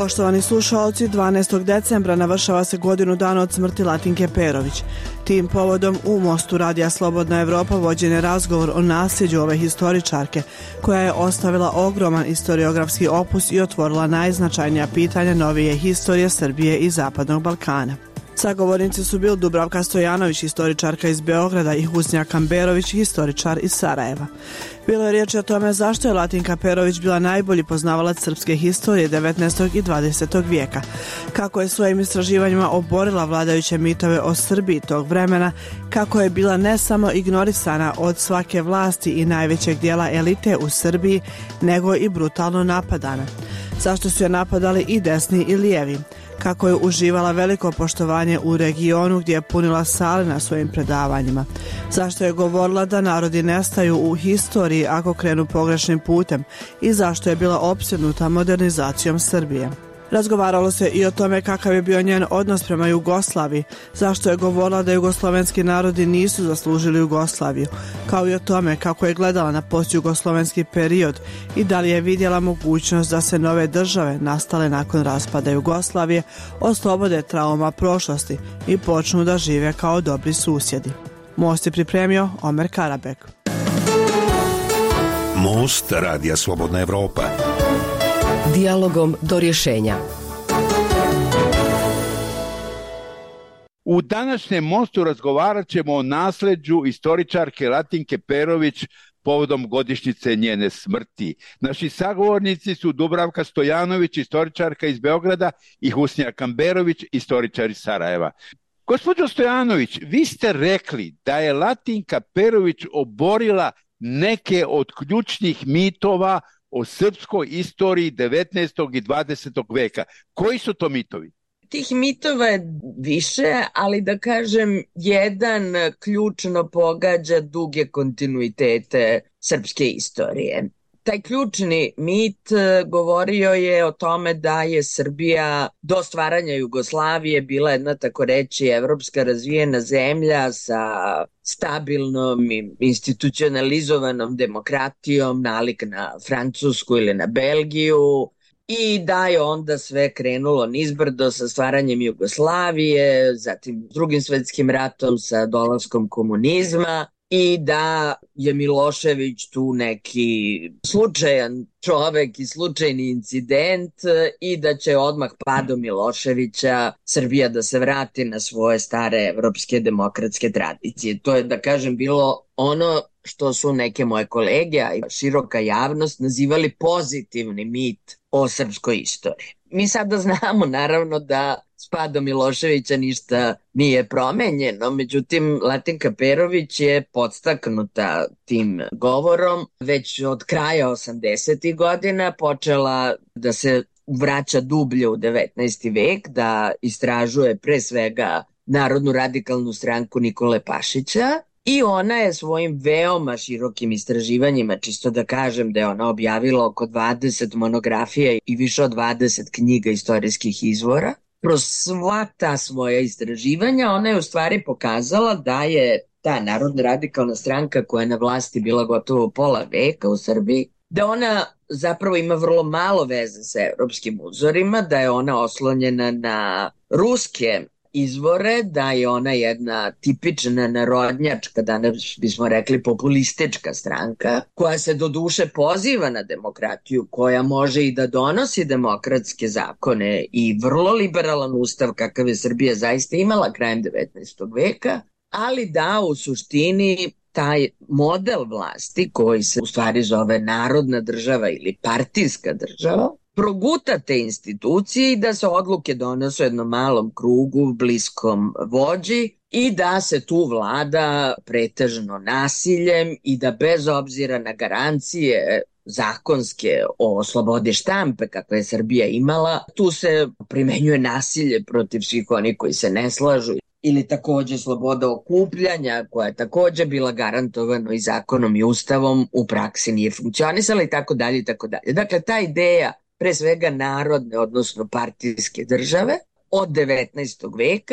Poštovani slušalci, 12. decembra navršava se godinu dana od smrti Latinke Perović. Tim povodom u Mostu Radija Slobodna Evropa vođen je razgovor o nasljeđu ove historičarke, koja je ostavila ogroman historiografski opus i otvorila najznačajnija pitanja novije historije Srbije i Zapadnog Balkana. Sagovornici su bili Dubravka Stojanović, historičarka iz Beograda, i Husnija Kamberović, historičar iz Sarajeva. Bilo je riječi o tome zašto je Latinka Perović bila najbolji poznavalac srpske historije 19. i 20. vijeka, kako je svojim istraživanjima oborila vladajuće mitove o Srbiji tog vremena, kako je bila ne samo ignorisana od svake vlasti i najvećeg dijela elite u Srbiji, nego i brutalno napadana. Zašto su je napadali i desni i lijevi, kako je uživala veliko poštovanje u regionu gdje je punila sale na svojim predavanjima, zašto je govorila da narodi nestaju u historiji ako krenu pogrešnim putem i zašto je bila opsjednuta modernizacijom Srbije. Razgovaralo se i o tome kakav je bio njen odnos prema Jugoslaviji, zašto je govorila da jugoslovenski narodi nisu zaslužili Jugoslaviju, kao i o tome kako je gledala na postjugoslovenski period i da li je vidjela mogućnost da se nove države nastale nakon raspada Jugoslavije oslobode trauma prošlosti i počnu da žive kao dobri susjedi. Most je pripremio Omer Karabek. Most Radija Slobodna Evropa. Dijalogom do rješenja. U današnjem Mostu razgovarat ćemo o nasljeđu historičarke Latinke Perović povodom godišnjice njene smrti. Naši sagovornici su Dubravka Stojanović, historičarka iz Beograda, i Husnija Kamberović, historičar iz Sarajeva. Gospođo Stojanović, vi ste rekli da je Latinka Perović oborila neke od ključnih mitova o srpskoj istoriji 19. i 20. veka. Koji su to mitovi? Tih mitova je više, ali da kažem, jedan ključno pogađa duge kontinuitete srpske istorije. Taj ključni mit govorio je o tome da je Srbija do stvaranja Jugoslavije bila jedna, tako reći, evropska razvijena zemlja sa stabilnom i institucionalizovanom demokratijom, nalik na Francusku ili na Belgiju, i da je onda sve krenulo nizbrdo sa stvaranjem Jugoslavije, zatim Drugim svetskim ratom, sa dolaskom komunizma, i da je Milošević tu neki slučajan čovek i slučajni incident i da će odmah padom Miloševića Srbija da se vrati na svoje stare evropske demokratske tradicije. To je, da kažem, bilo ono što su neke moje kolege, a i široka javnost, nazivali pozitivni mit o srpskoj istoriji. Mi sada znamo, naravno, da s padom Miloševića ništa nije promenjeno, međutim Latinka Perović je podstaknuta tim govorom već od kraja 80. godina počela da se vraća dublje u 19. vek, da istražuje pre svega Narodnu radikalnu stranku Nikole Pašića, i ona je svojim veoma širokim istraživanjima, čisto da kažem da je ona objavila oko 20 monografija i više od 20 knjiga istorijskih izvora, kroz sva ta svoja istraživanja ona je u stvari pokazala da je ta Narodna radikalna stranka, koja je na vlasti bila gotovo pola veka u Srbiji, da ona zapravo ima vrlo malo veze sa evropskim uzorima, da je ona oslonjena na ruske izvore, da je ona jedna tipična narodnjačka, danas bismo rekli populistička stranka, koja se doduše poziva na demokratiju, koja može i da donosi demokratske zakone i vrlo liberalan ustav kakav je Srbija zaista imala krajem 19. veka, ali da u suštini taj model vlasti, koji se u stvari zove narodna država ili partijska država, proguta te institucije i da se odluke donose u jednom malom krugu, bliskom vođi, i da se tu vlada pretežno nasiljem i da bez obzira na garancije zakonske o slobodi štampe kakve je Srbija imala, tu se primenjuje nasilje protiv svih onih koji se ne slažu, ili takođe sloboda okupljanja, koja je takođe bila garantovano i zakonom i ustavom, u praksi nije funkcionisala i tako dalje i tako dalje. Dakle, ta ideja pre svega narodne, odnosno partijske države od 19. veka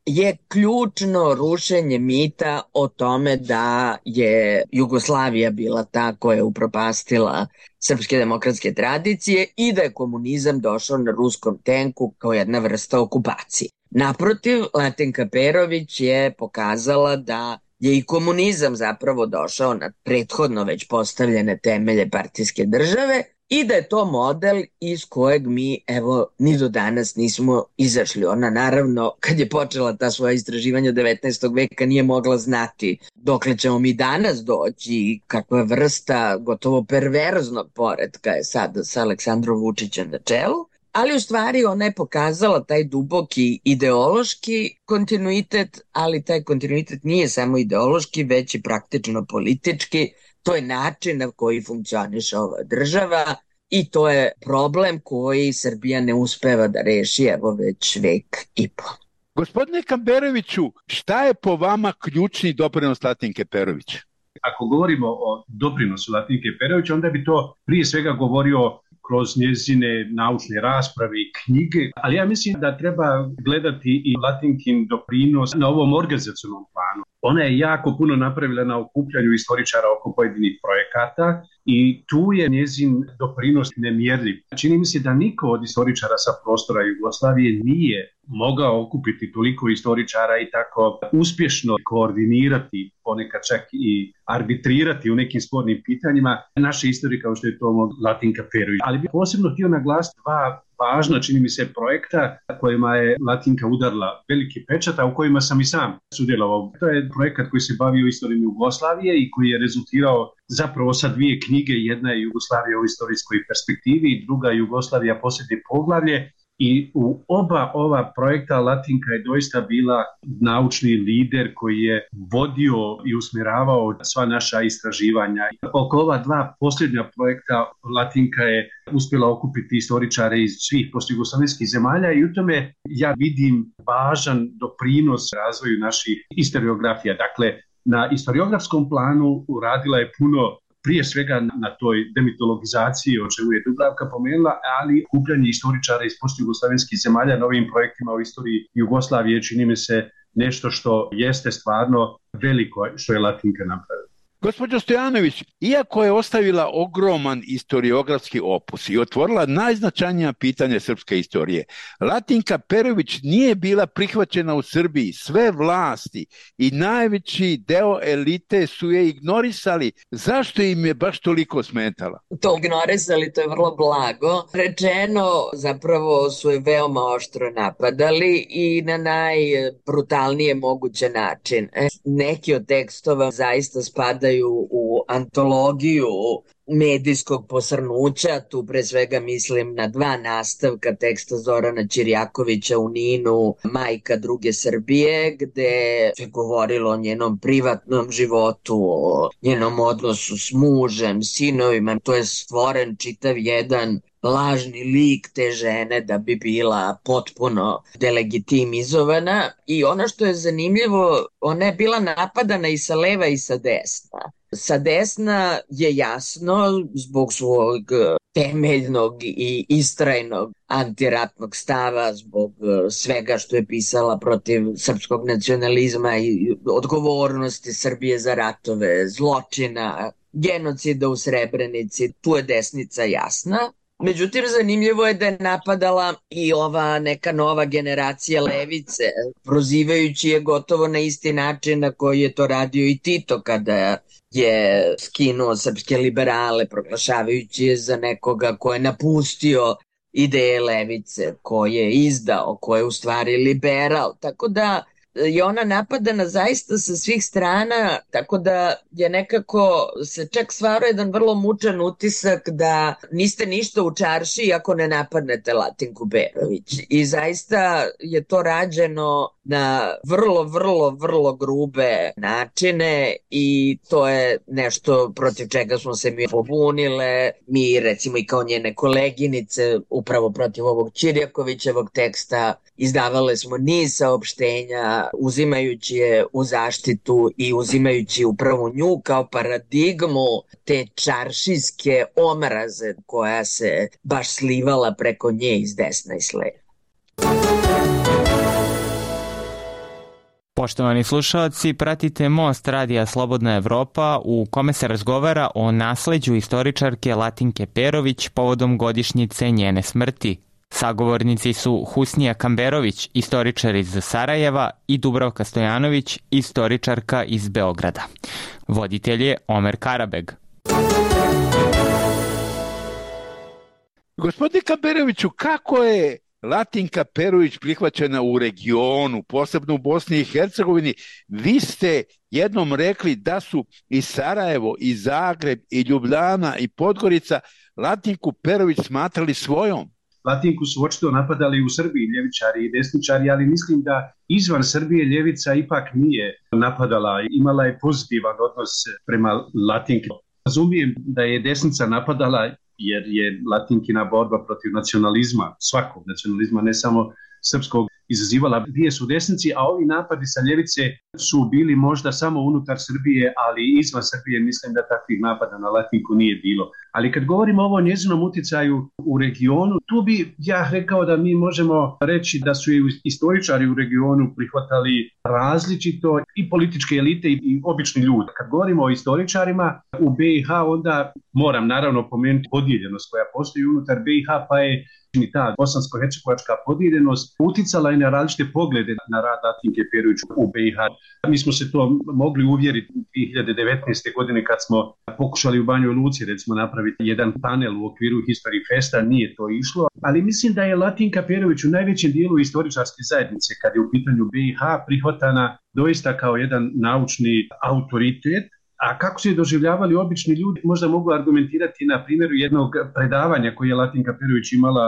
je ključno rušenje mita o tome da je Jugoslavija bila ta koja je upropastila srpske demokratske tradicije i da je komunizam došao na ruskom tenku kao jedna vrsta okupacije. Naprotiv, Latinka Perović je pokazala da je i komunizam zapravo došao na prethodno već postavljene temelje partijske države i da je to model iz kojeg mi, evo, ni do danas nismo izašli. Ona, naravno, kad je počela ta svoja istraživanja 19. veka, nije mogla znati dokle ćemo mi danas doći i kakva vrsta gotovo perverznog poretka je sad sa Aleksandrom Vučićem na čelu. Ali u stvari ona je pokazala taj duboki ideološki kontinuitet, ali taj kontinuitet nije samo ideološki, već i praktično politički. To je način na koji funkcioniše ova država i to je problem koji Srbija ne uspeva da reši evo već vek i po. Gospodine Kamberoviću, šta je po vama ključni doprinos Latinke Perović? Ako govorimo o doprinosu Latinke Perović, onda bi to prije svega govorio kroz njezine naučne rasprave i knjige, ali ja mislim da treba gledati i Latinkin doprinos na ovom organizacionalnom planu. Ona je jako puno napravila na okupljanju istoričara oko pojedinih projekata i tu je njezin doprinos nemjerljiv. Čini mi se da niko od istoričara sa prostora Jugoslavije nije mogao okupiti toliko istoričara i tako uspješno koordinirati, ponekad čak i arbitrirati u nekim spornim pitanjima naše istorije kao što je to Latinka Perović. Ali bih posebno htio naglasiti dva važna, čini mi se, projekta kojima je Latinka udarila veliki pečat, a u kojima sam i sam sudjelovao. To je projekat koji se bavio istorijom Jugoslavije i koji je rezultirao zapravo sa dvije knjige. Jedna je Jugoslavija u istorijskoj perspektivi i druga Jugoslavija posljednje poglavlje. I u oba ova projekta Latinka je doista bila naučni lider koji je vodio i usmjeravao sva naša istraživanja. Oko ova dva posljednja projekta Latinka je uspjela okupiti istoričare iz svih postjugoslavenskih zemalja i u tome ja vidim važan doprinos razvoju naših historiografija. Dakle, na historiografskom planu uradila je puno, prije svega na toj demitologizaciji, o čemu je Dubravka pomenula, ali okupljanje istoričara iz postjugoslavenskih zemalja na ovim projektima o istoriji Jugoslavije čini mi se nešto što jeste stvarno veliko što je Latinka napravila. Gospođo Stojanović, iako je ostavila ogroman historiografski opus i otvorila najznačajnija pitanja srpske istorije, Latinka Perović nije bila prihvaćena u Srbiji. Sve vlasti i najveći deo elite su je ignorisali. Zašto im je baš toliko smetala? To ignorisali, to je vrlo blago. Rečeno, zapravo su je veoma oštro napadali i na najbrutalnije moguće način. Neki od tekstova zaista spadaju u antologiju medijskog posrnuća, tu pre svega mislim na dva nastavka teksta Zorana Ćirjakovića u Ninu, Majka druge Srbije, gde se govorilo o njenom privatnom životu, o njenom odnosu s mužem, sinovima. To je stvoren čitav jedan lažni lik te žene da bi bila potpuno delegitimizovana i ono što je zanimljivo, ona je bila napadana i sa leva i sa desna. Sa desna je jasno zbog svog temeljnog i istrajnog antiratnog stava, zbog svega što je pisala protiv srpskog nacionalizma i odgovornosti Srbije za ratove, zločina, genocida u Srebrenici. Tu je desnica jasna. Međutim, zanimljivo je da je napadala i ova neka nova generacija levice, prozivajući je gotovo na isti način na koji je to radio i Tito kada je skinuo srpske liberale, proglašavajući je za nekoga ko je napustio ideje levice, ko je izdao, ko je u stvari liberal. Tako da je ona napadana zaista sa svih strana, tako da je nekako se čak stvarao jedan vrlo mučan utisak da niste ništa u čarši ako ne napadnete Latinku Perović. I zaista je to rađeno na vrlo grube načine i to je nešto protiv čega smo se mi pobunile. Mi recimo i kao njene koleginice upravo protiv ovog Ćirjakovićevog teksta izdavale smo niz saopštenja uzimajući je u zaštitu i uzimajući upravo nju kao paradigmu te čaršijske omraze koja se baš slivala preko nje iz desna i s leva. Poštovani slušalci, pratite Most radija Slobodna Evropa u kome se razgovara o nasleđu istoričarke Latinke Perović povodom godišnjice njene smrti. Sagovornici su Husnija Kamberović, istoričar iz Sarajeva, i Dubravka Stojanović, istoričarka iz Beograda. Voditelj je Omer Karabeg. Gospodine Kamberoviću, kako je Latinka Perović prihvaćena u regionu, posebno u Bosni i Hercegovini? Vi ste jednom rekli da su i Sarajevo, i Zagreb, i Ljubljana, i Podgorica Latinku Perović smatrali svojom. Latinku su očito napadali u Srbiji ljevičari i desničari, ali mislim da izvan Srbije ljevica ipak nije napadala. Imala je pozitivan odnos prema Latinki. Razumijem da je desnica napadala jer je Latinkina borba protiv nacionalizma, svakog nacionalizma, ne samo srpskog, izazivala bijes u desnici, a ovi napadi sa ljevice su bili možda samo unutar Srbije, ali izvan Srbije mislim da takvih napada na Latinku nije bilo. Ali kad govorimo o ovom njezinom uticaju u regionu, tu bi ja rekao da mi možemo reći da su i istoričari u regionu prihvatali različito, i političke elite i obični ljudi. Kad govorimo o istoričarima u BiH, onda moram naravno pomenuti podijeljenost koja postoji unutar BiH, pa je i ta bosansko-hercegovačka podijeljenost uticala i na različite poglede na rad Latinke Perović u BiH. Mi smo se to mogli uvjeriti 2019. godine kad smo pokušali u Banjoj Luci recimo napraviti jedan panel u okviru History Festa, nije to išlo, ali mislim da je Latinka Perović u najvećem dijelu istoričarske zajednice kad je u pitanju BiH prihvatana doista kao jedan naučni autoritet. A kako su je doživljavali obični ljudi, možda mogu argumentirati na primjeru jednog predavanja koje je Latinka Perović imala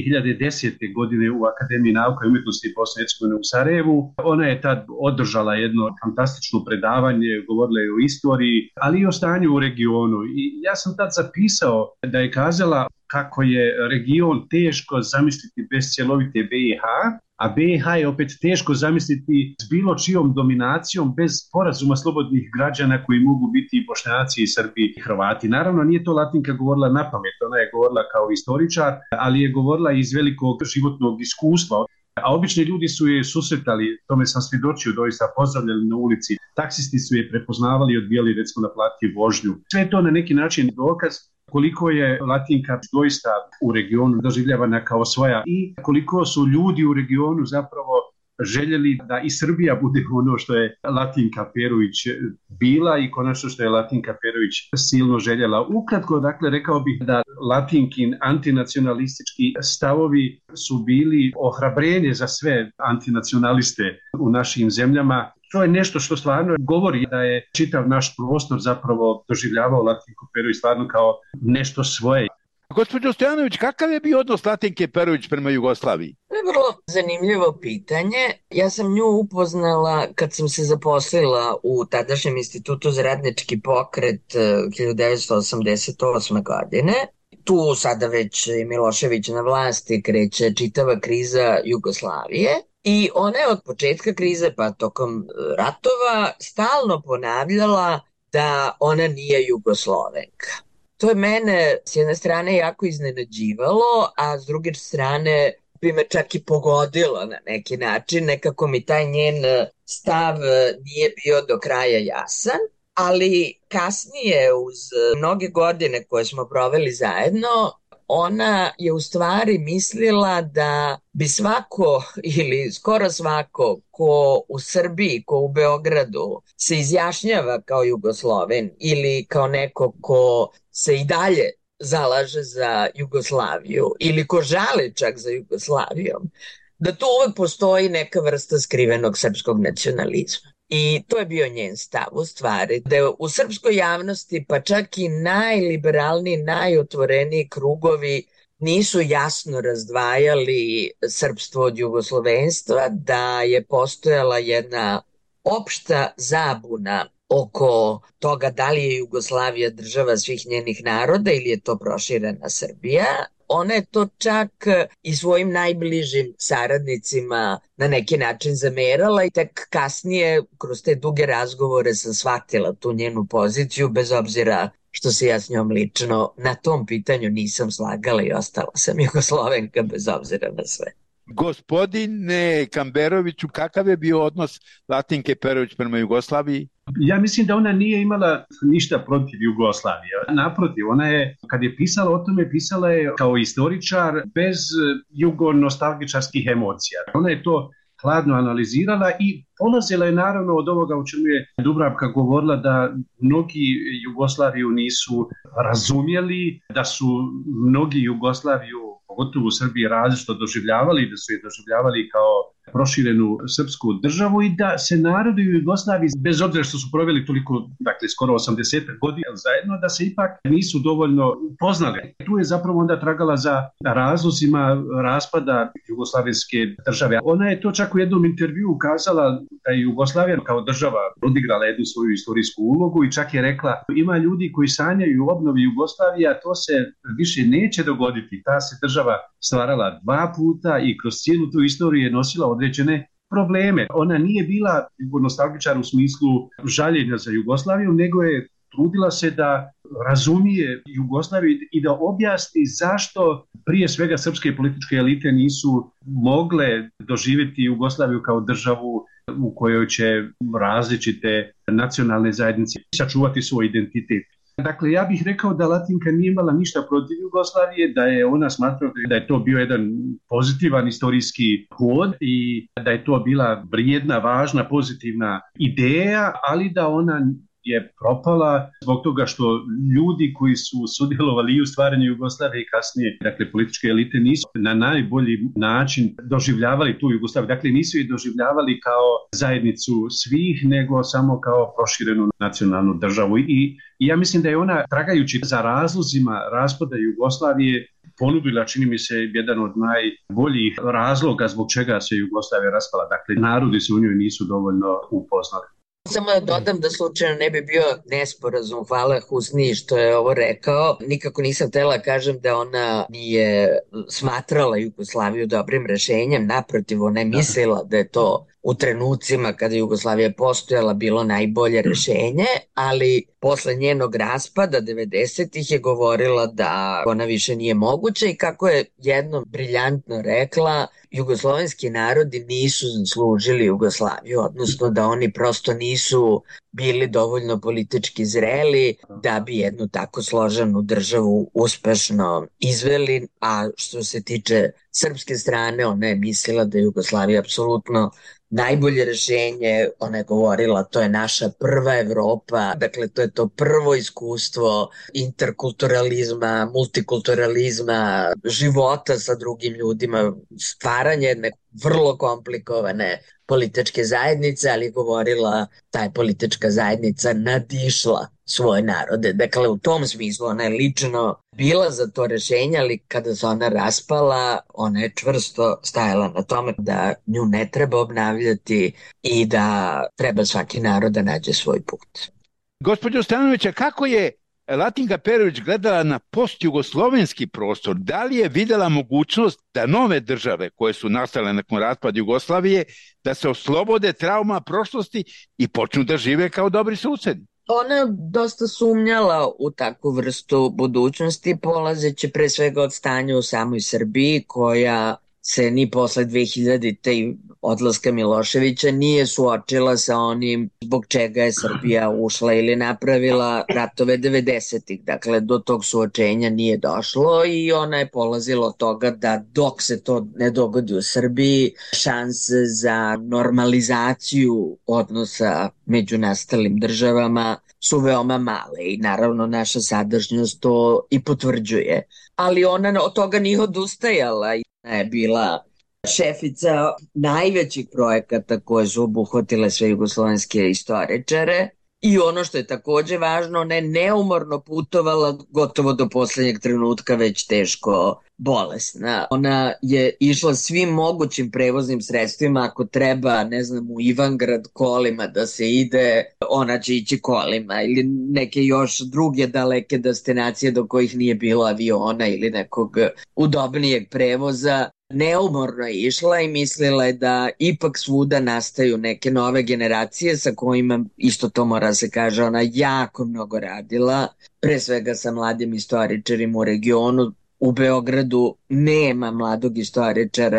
2010. godine u Akademiji nauka i umjetnosti Bosne i Hercegovine u Sarajevu. Ona je tad održala jedno fantastično predavanje, govorila je o istoriji, ali i o stanju u regionu. I ja sam tad zapisao da je kazala kako je region teško zamisliti bez cjelovite BiH, a BiH je opet teško zamisliti s bilo čijom dominacijom bez sporazuma slobodnih građana koji mogu biti i Bošnjaci, i Srbi, i Hrvati. Naravno, nije to Latinka govorila na pamet, ona je govorila kao istoričar, ali je govorila iz velikog životnog iskustva. A obični ljudi su je susretali, tome sam svjedočio, doista pozdravljali na ulici. Taksisti su je prepoznavali i odbijali recimo na plati vožnju. Sve to na neki način dokaz koliko je Latinka doista u regionu doživljavana kao svoja i koliko su ljudi u regionu zapravo željeli da i Srbija bude ono što je Latinka Perović bila i konačno što je Latinka Perović silno željela. Ukratko, dakle, rekao bih da Latinkin antinacionalistički stavovi su bili ohrabrenje za sve antinacionaliste u našim zemljama. To je nešto što stvarno govori da je čitav naš prostor zapravo doživljavao Latinku Perović stvarno kao nešto svoje. Gospođo Stojanović, kakav je bio odnos Latinke Perović prema Jugoslaviji? To je vrlo zanimljivo pitanje. Ja sam nju upoznala kad sam se zaposlila u tadašnjem Institutu za radnički pokret 1988. godine. Tu sada već Milošević na vlasti, kreće čitava kriza Jugoslavije. I ona je od početka krize pa tokom ratova stalno ponavljala da ona nije Jugoslovenka. To je mene s jedne strane jako iznenađivalo, a s druge strane bi me čak i pogodilo na neki način. Nekako mi taj njen stav nije bio do kraja jasan, ali kasnije uz mnoge godine koje smo proveli zajedno, ona je u stvari mislila da bi svako ili skoro svako ko u Srbiji, ko u Beogradu se izjašnjava kao Jugosloven ili kao neko ko se i dalje zalaže za Jugoslaviju ili ko žali čak za Jugoslavijom, da tu uvek postoji neka vrsta skrivenog srpskog nacionalizma. I to je bio njen stav u stvari, da je u srpskoj javnosti pa čak i najliberalniji, najotvoreniji krugovi nisu jasno razdvajali srpstvo od jugoslovenstva, da je postojala jedna opšta zabuna oko toga da li je Jugoslavija država svih njenih naroda ili je to proširena Srbija. Ona je to čak i svojim najbližim saradnicima na neki način zamerala i tek kasnije kroz te duge razgovore sam shvatila tu njenu poziciju, bez obzira što se ja s njom lično na tom pitanju nisam slagala i ostala sam Jugoslovenka bez obzira na sve. Gospodine Kamberoviću, kakav je bio odnos Latinke Perović prema Jugoslaviji? Ja mislim da ona nije imala ništa protiv Jugoslavije. Naprotiv, ona je, kad je pisala o tome, pisala je kao istoričar bez jugonostalgičarskih emocija. Ona je to hladno analizirala i polazila je naravno od ovoga o čemu je Dubravka govorila, da mnogi Jugoslaviju nisu razumjeli, da su mnogi Jugoslaviju, pogotovo u Srbiji, različito doživljavali, da su je doživljavali kao proširenu srpsku državu i da se narodi u Jugoslaviji, bez obzira što su proveli toliko, dakle skoro 80 godina zajedno, da se ipak nisu dovoljno upoznali. Tu je zapravo onda tragala za razlozima raspada jugoslavenske države. Ona je to čak u jednom intervjuu kazala da je Jugoslavija kao država odigrala jednu svoju istorijsku ulogu i čak je rekla, ima ljudi koji sanjaju o obnovi Jugoslavije, a to se više neće dogoditi. Ta se država stvarala 2 puta i kroz cijelu tu istoriju je nosila određene probleme. Ona nije bila nostalgičar u smislu žaljenja za Jugoslaviju, nego je trudila se da razumije Jugoslaviju i da objasni zašto prije svega srpske političke elite nisu mogle doživjeti Jugoslaviju kao državu u kojoj će različite nacionalne zajednice sačuvati svoj identitet. Dakle, ja bih rekao da Latinka nije imala ništa protiv Jugoslavije, da je ona smatrala da je to bio jedan pozitivan istorijski hod i da je to bila vrijedna, važna, pozitivna ideja, ali da ona je propala zbog toga što ljudi koji su sudjelovali i u stvaranju Jugoslavije i kasnije, dakle političke elite, nisu na najbolji način doživljavali tu Jugoslaviju. Dakle, nisu je doživljavali kao zajednicu svih, nego samo kao proširenu nacionalnu državu. I ja mislim da je ona, tragajući za razlozima raspada Jugoslavije, ponudila, čini mi se, jedan od najboljih razloga zbog čega se Jugoslavija raspala. Dakle, narodi se u njoj nisu dovoljno upoznali. Samo da dodam da slučajno ne bi bio nesporazum, hvala Husni što je ovo rekao. Nikako nisam htjela kažem da ona nije smatrala Jugoslaviju dobrim rešenjem, naprotiv, ona je mislila da je to u trenucima kada Jugoslavija postojala bilo najbolje rešenje, ali posle njenog raspada 90-ih je govorila da ona više nije moguća i kako je jednom briljantno rekla, jugoslovenski narodi nisu zaslužili Jugoslaviju, odnosno da oni prosto nisu bili dovoljno politički zreli da bi jednu tako složenu državu uspešno izveli, a što se tiče srpske strane, ona je mislila da je Jugoslavija apsolutno najbolje rešenje. Ona je govorila, to je naša prva Evropa, dakle to je to prvo iskustvo interkulturalizma, multikulturalizma, života sa drugim ljudima, stvaranje jedne vrlo komplikovane političke zajednice, ali govorila ta je politička zajednica nadišla svoje narode. Dakle, u tom smislu ona je lično bila za to rešenje, ali kada se ona raspala, ona je čvrsto stajala na tome da nju ne treba obnavljati i da treba svaki narod da nađe svoj put. Gospođo Stanovića, kako je Latinka Perović gledala na postjugoslovenski prostor? Da li je vidjela mogućnost da nove države koje su nastale nakon raspada Jugoslavije da se oslobode trauma prošlosti i počnu da žive kao dobri susedi? Ona je dosta sumnjala u takvu vrstu budućnosti, polazeći pre svega od stanja u samoj Srbiji, koja se ni posle 2000-te i odlaska Miloševića nije suočila sa onim zbog čega je Srbija ušla ili napravila ratove 90-ih. Dakle, do tog suočenja nije došlo i ona je polazila od toga da dok se to ne dogodi u Srbiji, šanse za normalizaciju odnosa među nastalim državama su veoma male i naravno naša sadašnjost to i potvrđuje. Ali ona od toga nije odustajala. Ona je bila šefica najvećih projekata koje su obuhvatile sve jugoslovenske istoričare i ono što je takođe važno, ona je neumorno putovala gotovo do poslednjeg trenutka već teško bolesna. Ona je išla svim mogućim prevoznim sredstvima, ako treba, ne znam, u Ivangrad kolima da se ide, ona će ići kolima ili neke još druge daleke destinacije do kojih nije bilo aviona ili nekog udobnijeg prevoza. Neumorno je išla i mislila je da ipak svuda nastaju neke nove generacije sa kojima, isto to mora se kaže, ona jako mnogo radila, pre svega sa mladim istoričarima u regionu. U Beogradu nema mladog istoričara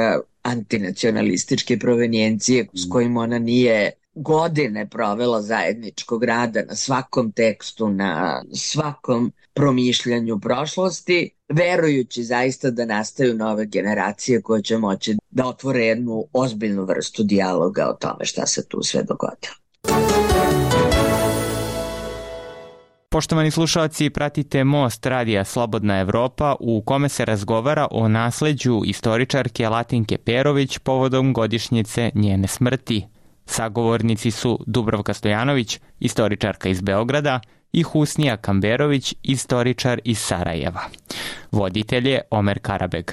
antinacionalističke provenijencije s kojim ona nije godine provela zajedničkog rada na svakom tekstu, na svakom promišljanju prošlosti, verujući zaista da nastaju nove generacije koje će moći da otvore jednu ozbiljnu vrstu dijaloga o tome šta se tu sve dogodilo. Poštovani slušalci, pratite Most radija Slobodna Evropa u kome se razgovara o nasleđu istoričarke Latinke Perović povodom godišnjice njene smrti. Sagovornici su Dubravka Stojanović, istoričarka iz Beograda, i Husnija Kamberović, istoričar iz Sarajeva. Voditelj je Omer Karabeg.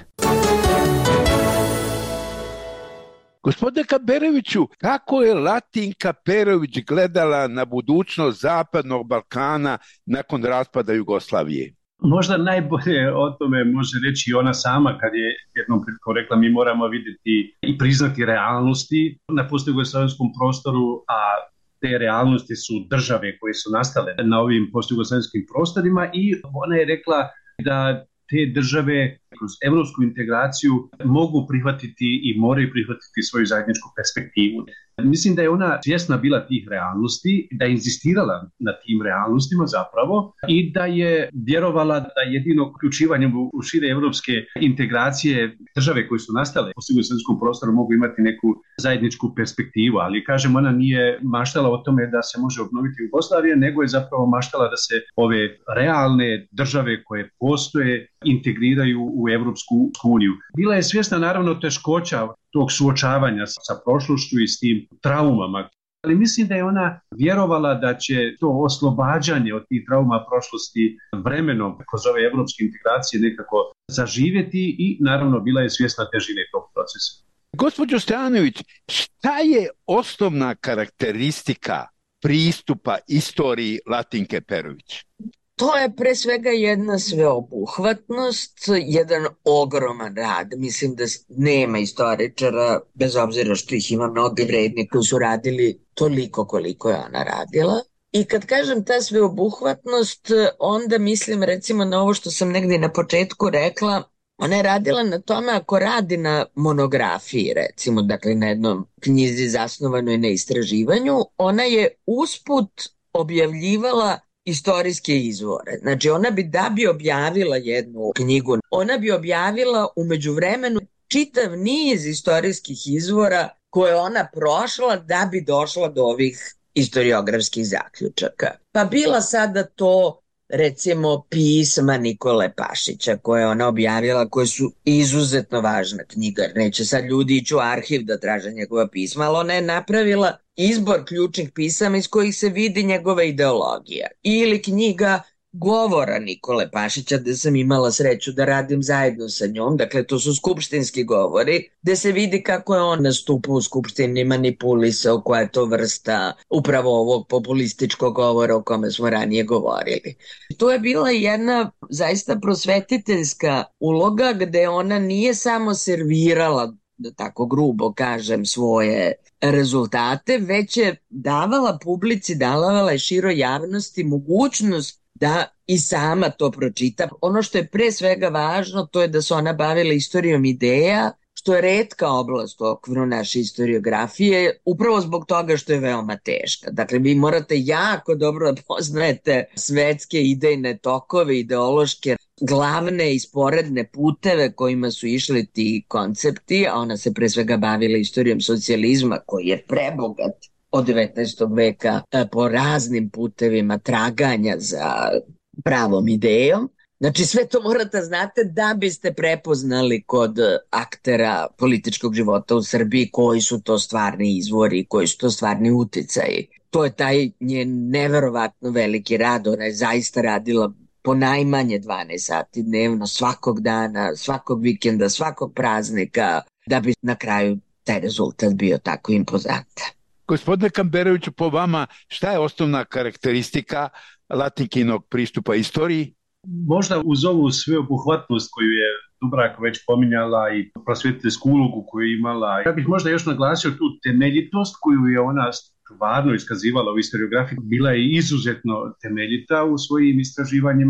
Gospodine Kamberoviću, kako je Latinka Perović gledala na budućnost Zapadnog Balkana nakon raspada Jugoslavije? Možda najbolje o tome može reći ona sama kad je jednom prilikom rekla mi moramo vidjeti i priznati realnosti na postjugoslavenskom prostoru, a te realnosti su države koje su nastale na ovim postjugoslavenskim prostorima i ona je rekla da te države kroz evropsku integraciju mogu prihvatiti i moraju prihvatiti svoju zajedničku perspektivu. Mislim da je ona svjesna bila tih realnosti, da je inzistirala na tim realnostima zapravo i da je vjerovala da jedino uključivanjem u šire evropske integracije države koje su nastale u jugoslavenskom prostoru mogu imati neku zajedničku perspektivu, ali kažem ona nije maštala o tome da se može obnoviti Jugoslavija, nego je zapravo maštala da se ove realne države koje postoje integriraju u Evropsku uniju. Bila je svjesna naravno teškoća tog suočavanja sa prošlošću i s tim traumama, ali mislim da je ona vjerovala da će to oslobađanje od tih trauma prošlosti vremenom kroz ove evropske integracije nekako zaživjeti i naravno bila je svjesna težine tog procesa. Gospođo Stojanović, šta je osnovna karakteristika pristupa istoriji Latinke Perović? To je pre svega jedna sveobuhvatnost, jedan ogroman rad. Mislim da nema istoričara, bez obzira što ih ima mnogi vredni koji su radili toliko koliko je ona radila. I kad kažem ta sveobuhvatnost, onda mislim recimo na ovo što sam negdje na početku rekla. Ona je radila na tome ako radi na monografiji, recimo, dakle na jednom knjizi zasnovanoj na istraživanju, ona je usput objavljivala istorijske izvore. Znači ona bi da bi objavila jednu knjigu, ona bi objavila u međuvremenu čitav niz istorijskih izvora koje ona prošla da bi došla do ovih historiografskih zaključaka. Pa bila sada to recimo pisma Nikole Pašića koje ona objavila, koje su izuzetno važna knjiga. Neće sad ljudi ići u arhiv da traže njegova pisma, ali ona je napravila izbor ključnih pisama iz kojih se vidi njegova ideologija. Ili knjiga govora Nikole Pašića, gde sam imala sreću da radim zajedno sa njom, dakle to su skupštinski govori, gde se vidi kako je on nastupao u skupštini, manipulisao, koja je to vrsta upravo ovog populističkog govora o kome smo ranije govorili. To je bila jedna zaista prosvetiteljska uloga gde ona nije samo servirala, da tako grubo kažem, svoje rezultate, već je davala publici, davala je široj javnosti mogućnost da i sama to pročita. Ono što je pre svega važno, to je da se ona bavila istorijom ideja, što je retka oblast u okviru naše historiografije, upravo zbog toga što je veoma teška. Dakle, vi morate jako dobro da poznajete svetske idejne tokove, ideološke glavne i sporedne puteve kojima su išli ti koncepti, a ona se pre svega bavila istorijom socijalizma koji je prebogat od 19. veka po raznim putevima traganja za pravom idejom. Znači sve to morate znate da biste prepoznali kod aktera političkog života u Srbiji koji su to stvarni izvori, koji su to stvarni uticaji. To je taj njen neverovatno veliki rad, ona je zaista radila po najmanje 12 sati dnevno, svakog dana, svakog vikenda, svakog praznika, da bi na kraju taj rezultat bio tako impozantan. Gospodine Kamberoviću, po vama, šta je osnovna karakteristika Latinkinog pristupa istoriji? Možda uz ovu sveobuhvatnost koju je Dubravka već pominjala i prosvetiteljsku ulogu koju je imala, ja bih možda još naglasio tu temeljitost koju je ona stvarno iskazivala u historiografiji. Bila je izuzetno temeljita u svojim istraživanjima.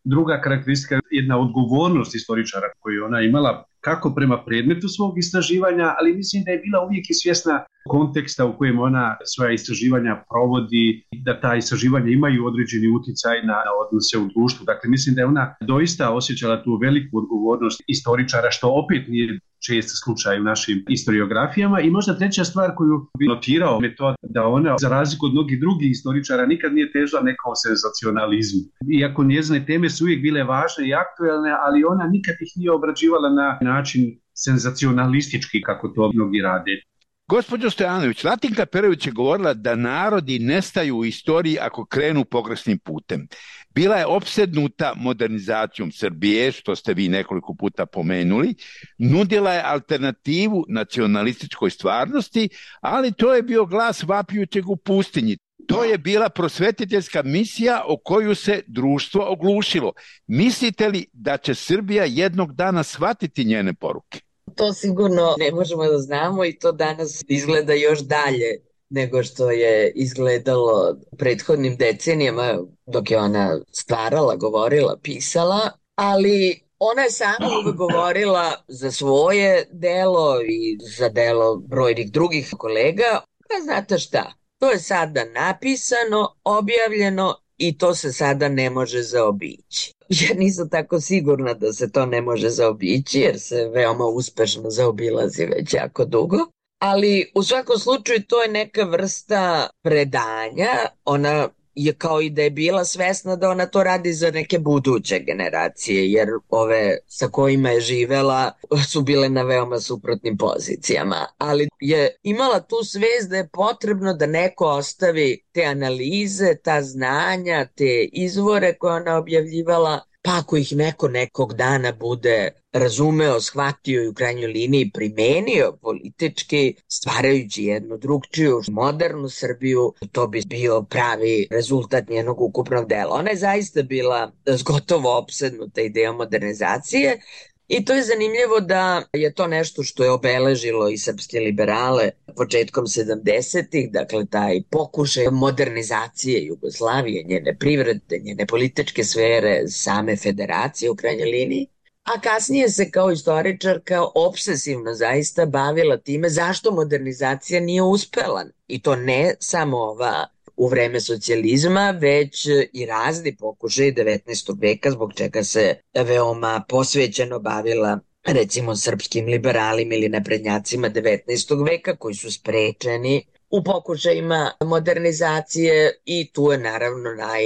druga karakteristika, jedna odgovornost istoričara koju ona imala kako prema predmetu svog istraživanja, ali mislim da je bila uvijek i svjesna konteksta u kojem ona svoja istraživanja provodi, da ta istraživanja imaju određeni utjecaj na odnose u društvu. Dakle, mislim da je ona doista osjećala tu veliku odgovornost istoričara, što opet nije čest slučaj u našim historiografijama. I možda treća stvar koju bi notirao je to da ona, za razliku od mnogih drugih istoričara, nikad nije težila nekom senzacionalizmu. Iako njezine teme su uvijek bile važne i aktuelne, ali ona nikad ih nije obrađivala na način senzacionalistički, kako to mnogi rade. Gospođo Stojanović, Latinka Perović je govorila da narodi nestaju u istoriji ako krenu pogrešnim putem. Bila je opsednuta modernizacijom Srbije, što ste vi nekoliko puta pomenuli, nudila je alternativu nacionalističkoj stvarnosti, ali to je bio glas vapijućeg u pustinji. To je bila prosvetiteljska misija o koju se društvo oglušilo. Mislite li da će Srbija jednog dana shvatiti njene poruke? To sigurno ne možemo da znamo i to danas izgleda još dalje nego što je izgledalo prethodnim decenijama dok je ona stvarala, govorila, pisala, ali ona je sama uvek govorila za svoje delo i za delo brojnih drugih kolega. Pa znate šta, to je sada napisano, objavljeno i to se sada ne može zaobići. Ja nisam tako sigurna da se to ne može zaobići, jer se veoma uspešno zaobilazi već jako dugo. Ali u svakom slučaju to je neka vrsta predanja. Ona je kao i da je bila svesna da ona to radi za neke buduće generacije, jer ove sa kojima je živela su bile na veoma suprotnim pozicijama. Ali je imala tu svest da je potrebno da neko ostavi te analize, ta znanja, te izvore koje ona objavljivala, pa ako ih neko nekog dana bude razumeo, shvatio i u krajnjoj liniji primenio politički, stvarajući jednu drugčiju, modernu Srbiju, to bi bio pravi rezultat njenog ukupnog dela. Ona je zaista bila gotovo opsednuta idejom modernizacije i to je zanimljivo da je to nešto što je obeležilo i srpske liberale početkom 70-ih, dakle taj pokušaj modernizacije Jugoslavije, njene privrede, njene političke sfere, same federacije u krajnjoj liniji. A kasnije se kao istoričarka obsesivno zaista bavila time zašto modernizacija nije uspela. I to ne samo ova u vreme socijalizma, već i razni pokušaj 19. veka, zbog čega se veoma posvećeno bavila recimo srpskim liberalima ili naprednjacima 19. veka koji su sprečeni u pokušajima modernizacije i tu je naravno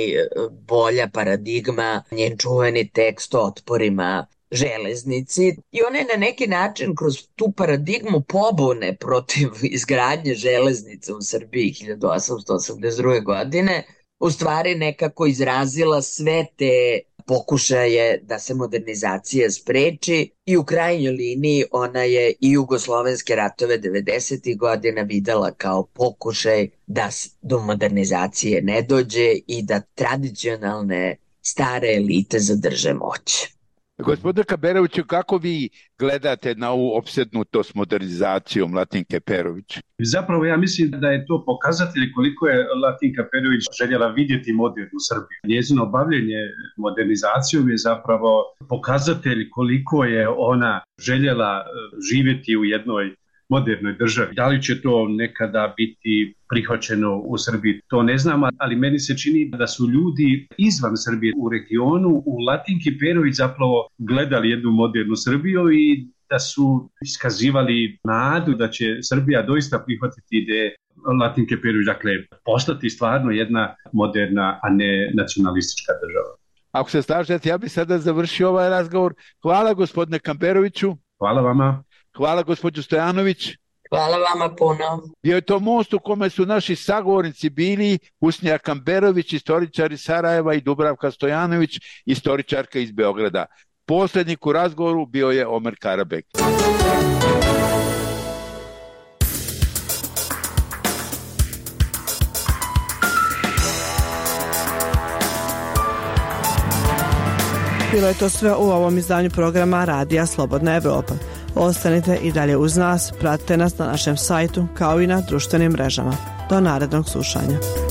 najbolja paradigma njen čuveni tekst o otporima železnici i ona je na neki način kroz tu paradigmu pobune protiv izgradnje železnice u Srbiji 1882. godine u stvari nekako izrazila sve te pokušaje da se modernizacija spreči i u krajnjoj liniji ona je i jugoslovenske ratove 90. godina videla kao pokušaj da do modernizacije ne dođe i da tradicionalne stare elite zadrže moć. Gospodine Kaberoviću, kako vi gledate na ovu opsednutost modernizacijom Latinke Perović? Zapravo ja mislim da je to pokazatelj koliko je Latinka Perović željela vidjeti modernu Srbiju. Njezino bavljenje modernizacijom je zapravo pokazatelj koliko je ona željela živjeti u jednoj modernoj državi. Da li će to nekada biti prihvaćeno u Srbiji, to ne znam, ali meni se čini da su ljudi izvan Srbije u regionu u Latinki Perović zapravo gledali jednu modernu Srbiju i da su iskazivali nadu da će Srbija doista prihvatiti ideje Latinke Perović, dakle postati stvarno jedna moderna, a ne nacionalistička država. Ako se slažete, ja bih sada završio ovaj razgovor. Hvala gospodine Kamperoviću. Hvala vama. Hvala gospođo Stojanović. Hvala vama puno. Bio je to most u kome su naši sagovornici bili Husnija Kamberović, istoričar iz Sarajeva, i Dubravka Stojanović, istoričarka iz Beograda. Poslednik u razgovoru bio je Omer Karabek. Bilo je to sve u ovom izdanju programa Radija Slobodna Evropa. Ostanite i dalje uz nas, pratite nas na našem sajtu kao i na društvenim mrežama. Do narednog slušanja.